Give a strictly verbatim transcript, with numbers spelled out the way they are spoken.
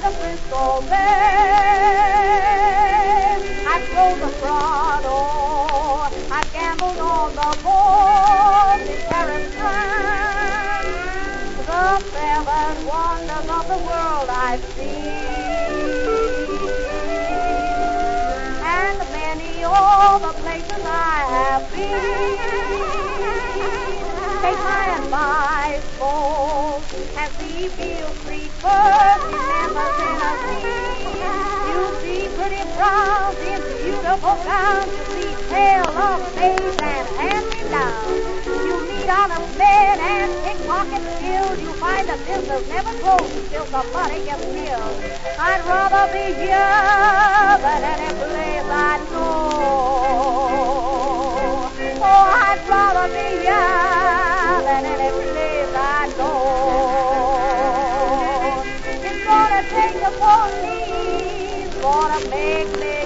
the Frisco Bay. I drove the Prado, I gambled on the board in Paris Strand. The seven wonders of the world I've seen, and many all the places I have been. Take my advice, folks, and see Beale Street first in Memphis, Tennessee. You'll see pretty browns in beautiful gowns. You'll see pale of face and hand-me-downs. You'll meet honest men and pickpocket skills. You'll find the business never closed until somebody gets killed. I'd rather be here than any place I know. Oh, I'd rather be here than any place I know. It's gonna take the police, gonna make me